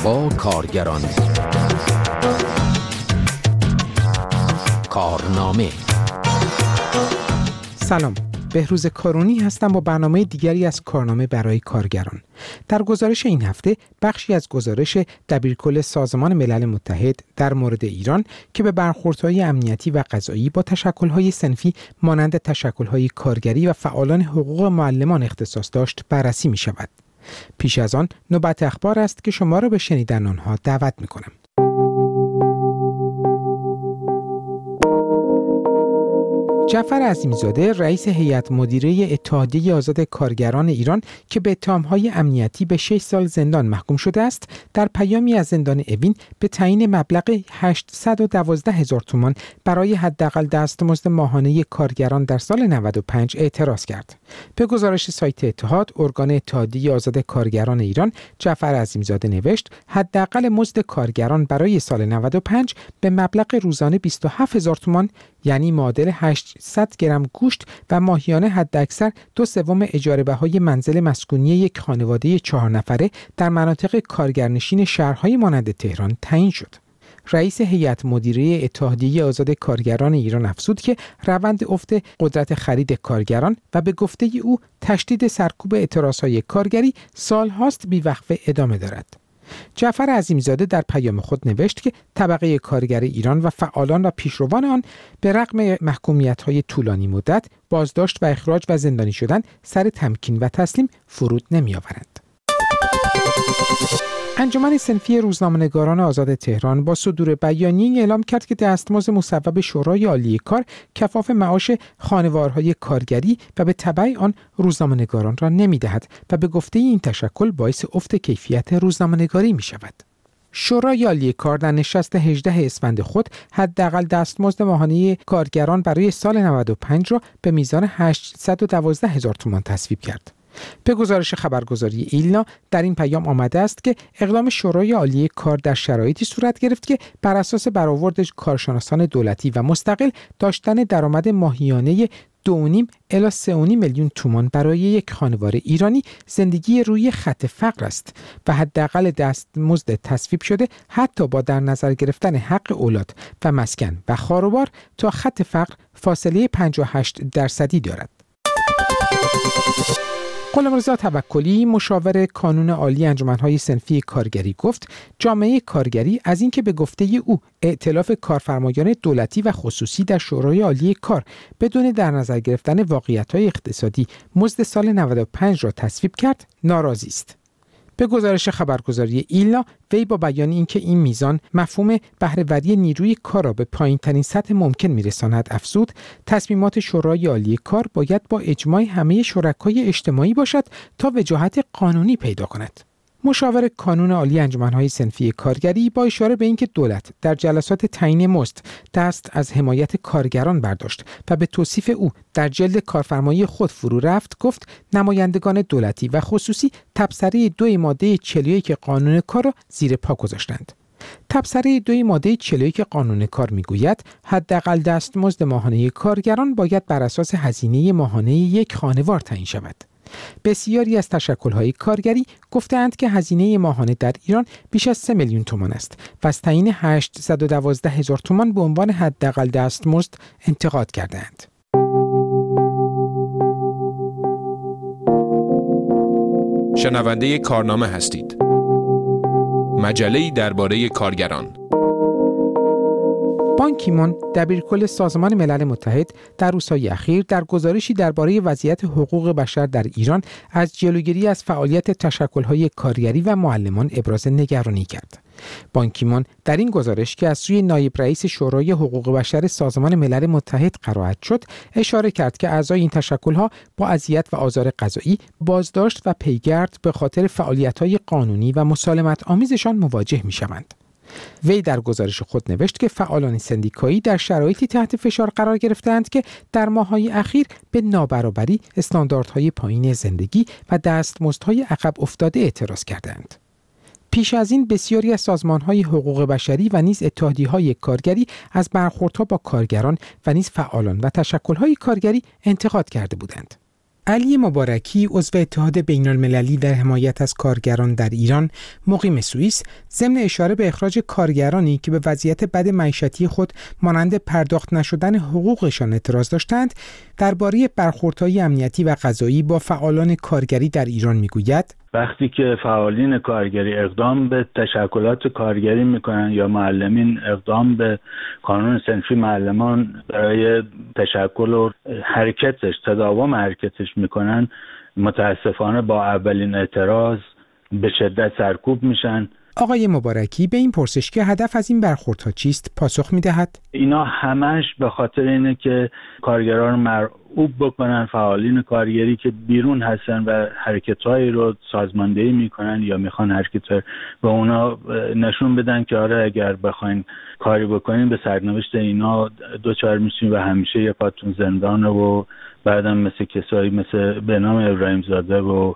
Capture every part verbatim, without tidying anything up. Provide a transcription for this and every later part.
با کارگران. کارنامه. سلام، بهروز کارونی هستم با برنامه دیگری از کارنامه برای کارگران. در گزارش این هفته بخشی از گزارش دبیرکل سازمان ملل متحد در مورد ایران که به برخوردهای امنیتی و قضایی با تشکل‌های صنفی مانند تشکل‌های کارگری و فعالان حقوق معلمان اختصاص داشت بررسی می‌شود. پیش از آن نوبت اخبار است که شما را به شنیدن آنها دعوت می‌کنم. جعفر عظیمی‌زاده رئیس هیئت مدیره اتحادیه آزاد کارگران ایران که به اتهام‌های امنیتی به شش سال زندان محکوم شده است، در پیامی از زندان اوین به تعیین مبلغ هشتصد و دوازده هزار تومان برای حداقل دستمزد ماهانه کارگران در سال نود و پنج اعتراض کرد. به گزارش سایت اتحاد، ارگان اتحادیه آزاد کارگران ایران، جعفر عظیمی‌زاده نوشت: حداقل مزد کارگران برای سال نود و پنج به مبلغ روزانه بیست و هفت هزار تومان، یعنی معادل هشتصد گرم گوشت و ماهیانه حداکثر دو سوم اجاره بهای منزل مسکونی یک خانواده چهار نفره در مناطق کارگرنشین شهرهای مانند تهران تعیین شد. رئیس هیئت مدیره اتحادیه آزاد کارگران ایران افزود که روند افت قدرت خرید کارگران و به گفته او تشدید سرکوب اعتراضهای کارگری سالهاست بی‌وقفه ادامه دارد. جعفر عظیمی‌زاده در پیام خود نوشت که طبقه کارگر ایران و فعالان و پیشروان آن به رغم محکومیت‌های طولانی مدت، بازداشت و اخراج و زندانی شدن، سر تمکین و تسلیم فرود نمی‌آورند. انجمن صنفی روزنامه‌نگاران آزاد تهران با صدور بیانیه‌ای اعلام کرد که دستمزد مصوب شورای عالی کار کفاف معاش خانوارهای کارگری و به تبع آن روزنامه‌نگاران را نمی‌دهد و به گفته این تشکل باعث افت کیفیت روزنامه‌نگاری می‌شود. شورای عالی کار در نشست هجدهم اسفند خود حداقل دستمزد ماهانه کارگران برای سال نود و پنج را به میزان هشتصد و دوازده هزار تومان تصویب کرد. به گزارش خبرگزاری ایلنا در این پیام آمده است که اقدام شورای عالی کار در شرایطی صورت گرفت که بر اساس برآورد کارشناسان دولتی و مستقل داشتن درآمد ماهیانه دو و نیم الی سه و نیم میلیون تومان برای یک خانوار ایرانی زندگی روی خط فقر است و حداقل دستمزد تصویب شده حتی با در نظر گرفتن حق اولاد و مسکن و خاروبار تا خط فقر فاصله پنجاه و هشت درصدی دارد. غلامرضا توکلی مشاور کانون عالی انجمن‌های صنفی کارگری گفت جامعه کارگری از اینکه به گفته او ائتلاف کارفرمایان دولتی و خصوصی در شورای عالی کار بدون در نظر گرفتن واقعیت‌های اقتصادی مزد سال نود و پنج را تصویب کرد ناراضی است. به گزارش خبرگزاری ایلنا وی با بیان اینکه این میزان مفهوم بهره‌وری نیروی کار را به پایین‌ترین سطح ممکن می‌رساند افزود تصمیمات شورای عالی کار باید با اجماع همه شرکای اجتماعی باشد تا وجاهت قانونی پیدا کند. مشاور کانون عالی انجمن‌های صنفی کارگری با اشاره به اینکه دولت در جلسات تعیین مزد دست از حمایت کارگران برداشت و به توصیف او در جلد کارفرمایی خود فرو رفت، گفت نمایندگان دولتی و خصوصی تبصره دو ماده چهل و یک قانون کار را زیر پا گذاشتند. تبصره دو ماده چهل و یک قانون کار میگوید حداقل دستمزد ماهانه کارگران باید بر اساس هزینه ماهانه یک خانوار تعیین شود. بسیاری از تشکل‌های کارگری گفتند که هزینه ماهانه در ایران بیش از سه میلیون تومان است و از تعیین هشتصد و دوازده هزار تومان به عنوان حداقل دستمزد انتقاد کردند. شنونده کارنامه هستید. مجله‌ای درباره کارگران. بان کی مون دبیرکل سازمان ملل متحد در روزهای اخیر در گزارشی درباره وضعیت حقوق بشر در ایران از جلوگیری از فعالیت تشکل‌های کارگری و معلمان ابراز نگرانی کرد. بان کی مون در این گزارش که از سوی نایب رئیس شورای حقوق بشر سازمان ملل متحد قرائت شد، اشاره کرد که اعضای این تشکل‌ها با اذیت و آزار قضایی، بازداشت و پیگرد به خاطر فعالیت‌های قانونی و مسالمت آمیزشان مواجه می‌شوند. وی در گزارش خود نوشت که فعالان سندیکایی در شرایطی تحت فشار قرار گرفتند که در ماه‌های اخیر به نابرابری، استانداردهای پایین زندگی و دستمزدهای عقب افتاده اعتراض کردند. پیش از این بسیاری از سازمان‌های حقوق بشری و نیز اتحادیه‌های کارگری از برخوردها با کارگران و نیز فعالان و تشکل‌های کارگری انتقاد کرده بودند. علی مبارکی عضو اتحاد بین‌المللی در حمایت از کارگران در ایران مقیم سوئیس ضمن اشاره به اخراج کارگرانی که به وضعیت بد معیشتی خود مانند پرداخت نشدن حقوقشان اعتراض داشتند درباره برخوردهای امنیتی و قضایی با فعالان کارگری در ایران میگوید: وقتی که فعالین کارگری اقدام به تشکلات کارگری میکنن یا معلمین اقدام به قانون صنفی معلمان برای تشکل و حرکتش تداوم حرکتش میکنن، متاسفانه با اولین اعتراض به شدت سرکوب میشن. آقای مبارکی به این پرسش که هدف از این برخوردها چیست پاسخ میدهد: اینا همش به خاطر اینه که کارگران رو مرعوب بکنن، فعالین کارگری که بیرون هستن و حرکت‌هایی رو سازماندهی میکنن یا میخوان حرکت به اونا نشون بدن که آره اگر بخواین کاری بکنین به سرنوشت اینا دوچار میشین و همیشه یه پاتون زندانه و بعدم مثل کسایی مثل به نام ابراهیم زاده و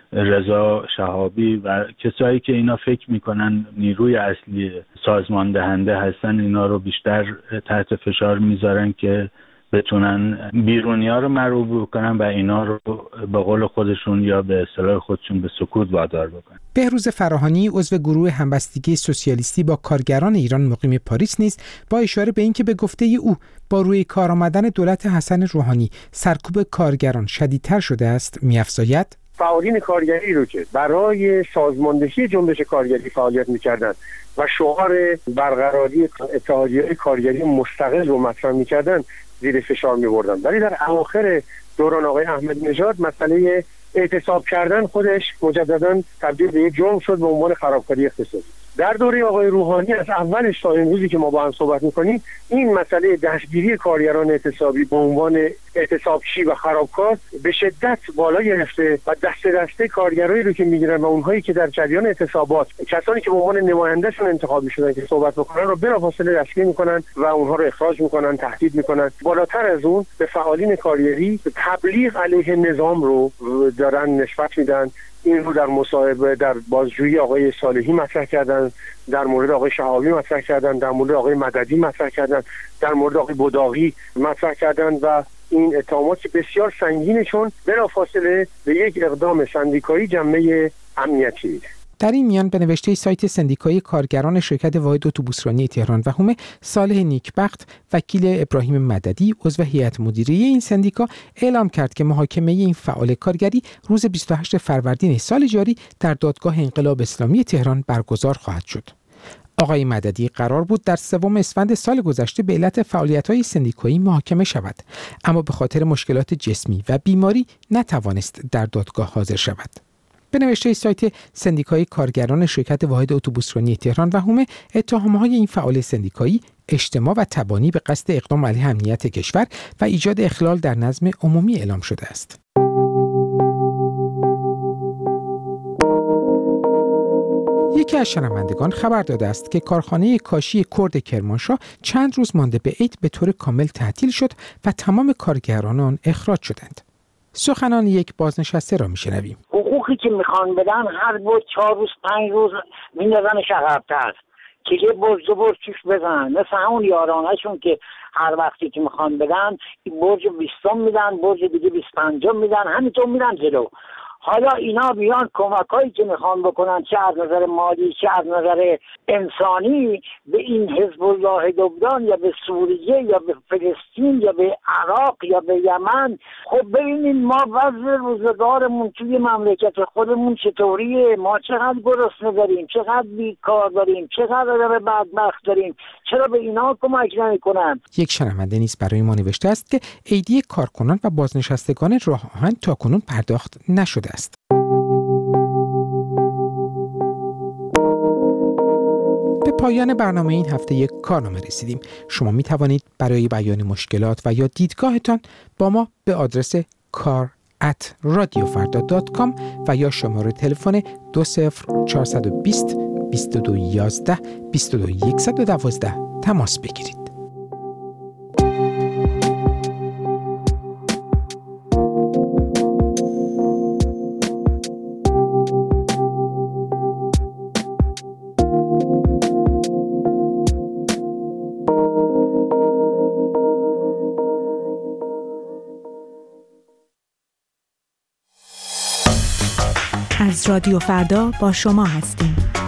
رضا شهابی و کسایی که اینا فکر میکنن نیروی اصلی سازمان دهنده هستن، اینا رو بیشتر تحت فشار میذارن که بتونن بیرونی‌ها رو مرعوب بکنن و اینا رو به قول خودشون یا به اصطلاح خودشون به سکوت وادار بکنن. بهروز فراهانی عضو گروه همبستگی سوسیالیستی با کارگران ایران مقیم پاریس نیز با اشاره به اینکه به گفته او با روی کار آمدن دولت حسن روحانی سرکوب کارگران شدیدتر شده است می‌افزاید: فعالین کارگری رو که برای سازماندهی جنبش کارگری فعالیت می‌کردند و شعار برقراری اتحادیه‌های کارگری مستقل رو مطرح می‌کردند زیر فشار می‌بردن، ولی در اواخر دوران آقای احمدی نژاد مسئله اعتصاب کردن خودش مجدداً تبدیل به یک جرم شد به عنوان خرابکاری اقتصادی. در دوره آقای روحانی از اولش تا امروزی که ما با هم صحبت می‌کنیم این مسئله دستگیری کارگران اعتصابی به عنوان اعتصابچی و خرابکار به شدت بالا گرفته و دسته دسته کارگرایی رو که می‌گیرن و اونهایی که در جریان اعتصابات کسانی که به عنوان نمایندهشون انتخاب می‌شدن که صحبت بکنن رو بلافاصله دستگیر می‌کنن و اونها رو اخراج می‌کنن، تهدید می‌کنن. بالاتر از اون به فعالین کارگری تبلیغ علیه نظام رو دارن نسبت میدن. این رو در مصاحبه در بازجویی آقای صالحی مطرح کردن، در مورد آقای شهابی مطرح کردن، در مورد آقای مددی مطرح کردن، در مورد آقای بداغی مطرح کردن و این اتهامات بسیار سنگینه چون بلافاصله به یک اقدام سندیکایی جنبه امنیتی. در این میان به نوشته سایت سندیکای کارگران شرکت واحد اتوبوسرانی تهران و حومه، صالح نیکبخت وکیل ابراهیم مددی عضو هیئت مدیره این سندیکا اعلام کرد که محاکمه این فعال کارگری روز بیست و هشتم فروردین سال جاری در دادگاه انقلاب اسلامی تهران برگزار خواهد شد. آقای مددی قرار بود در سوم اسفند سال گذشته به علت فعالیت‌های سندیکایی محاکمه شود، اما به خاطر مشکلات جسمی و بیماری نتوانست در دادگاه حاضر شود. به نوشته سایت سندیکای کارگران شرکت واحد اتوبوسرانی تهران و حومه، اتهام‌های این فعال سندیکایی اجتماع و تبانی به قصد اقدام علیه امنیت کشور و ایجاد اخلال در نظم عمومی اعلام شده است. یکی از شنوندگان خبر داده است که کارخانه کاشی کرد کرمانشاه چند روز مانده به عید به طور کامل تعطیل شد و تمام کارگران آن اخراج شدند. سخنان یک بازنشسته را میشنویم. حقوقی که میخوان بدن هر بود چهار روز پنج روز میندازنش عقب‌تر که یه برج دو برج توش بزنن، مثل همون یارانهشون که هر وقتی که میخوان بدن برج بیستم میدن، برج دیگه بیست پنجم میدن، همینطور میدن جلو. حالا اینا بیان کمکایی که میخوان بکنن چه از نظر مالی چه از نظر انسانی به این حزب الله لبنان یا به سوریه یا به فلسطین یا به عراق یا به یمن، خب ببینید ما وضع روزگارمون توی مملکت خودمون چطوریه، ما چقدر گرسنه داریم، چقدر بیکار داریم، چقدر بدبخت داریم، چرا به اینا کمک نمیکنن؟ یک شنونده نیز برای ما نوشته است که ایدی کارکنان و بازنشستگان راه آهن تاکنون پرداخت نشده است. به پایان برنامه این هفته یک کارنامه رسیدیم. شما می توانید برای بیان مشکلات و یا دیدگاهتان با ما به آدرس کار ات رادیو فردا دات کام و یا شماره تلفن دو صفر چهار دو صفر بیست و دو یازده بیست و دو صد و دوازده تماس بگیرید. از رادیو فردا با شما هستیم.